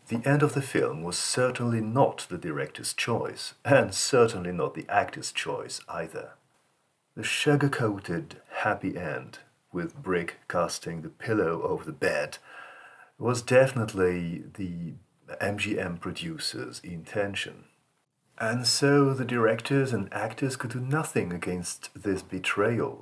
The end of the film was certainly not the director's choice, and certainly not the actor's choice either. The sugar-coated happy end, with Brick casting the pillow over the bed, was definitely the MGM producer's intention. And so the directors and actors could do nothing against this betrayal.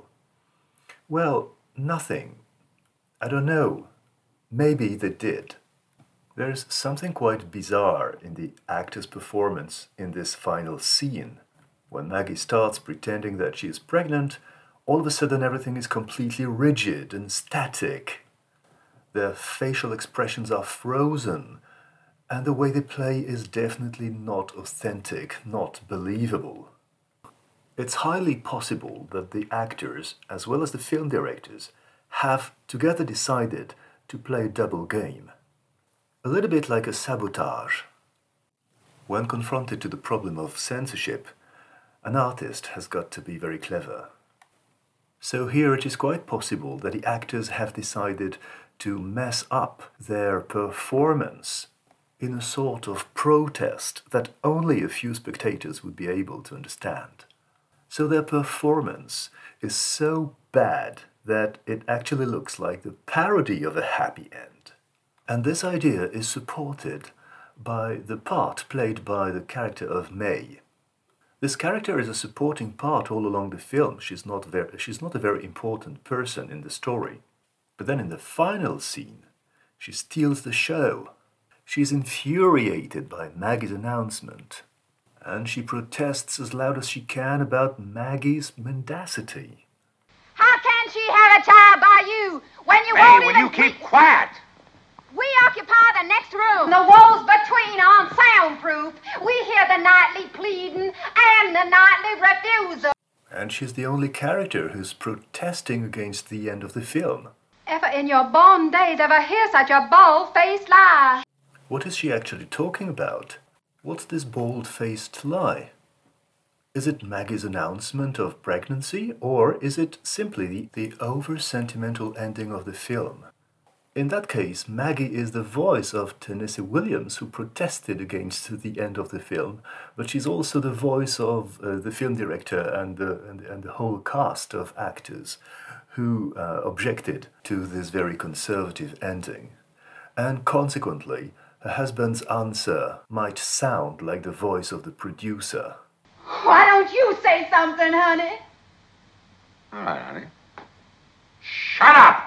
Well, nothing. I don't know. Maybe they did. There's something quite bizarre in the actor's performance in this final scene. When Maggie starts pretending that she is pregnant, all of a sudden everything is completely rigid and static. Their facial expressions are frozen, and the way they play is definitely not authentic, not believable. It's highly possible that the actors, as well as the film directors, have together decided to play a double game. A little bit like a sabotage. When confronted to the problem of censorship, an artist has got to be very clever. So here it is quite possible that the actors have decided to mess up their performance in a sort of protest that only a few spectators would be able to understand. So their performance is so bad that it actually looks like the parody of a happy end. And this idea is supported by the part played by the character of May. This character is a supporting part all along the film. She's not a very important person in the story. But then in the final scene, she steals the show. She's infuriated by Maggie's announcement, and she protests as loud as she can about Maggie's mendacity. How can she have a child by you when you won't even... Will you keep quiet? We occupy the next room. The walls between aren't soundproof. We hear the nightly pleading and the nightly refusal. And she's the only character who's protesting against the end of the film. Ever in your born days ever hear such a bald-faced lie? What is she actually talking about? What's this bald-faced lie? Is it Maggie's announcement of pregnancy, or is it simply the over-sentimental ending of the film? In that case, Maggie is the voice of Tennessee Williams, who protested against the end of the film, but she's also the voice of the film director and the whole cast of actors who objected to this very conservative ending. And consequently, her husband's answer might sound like the voice of the producer. Why don't you say something, honey? All right, honey. Shut up!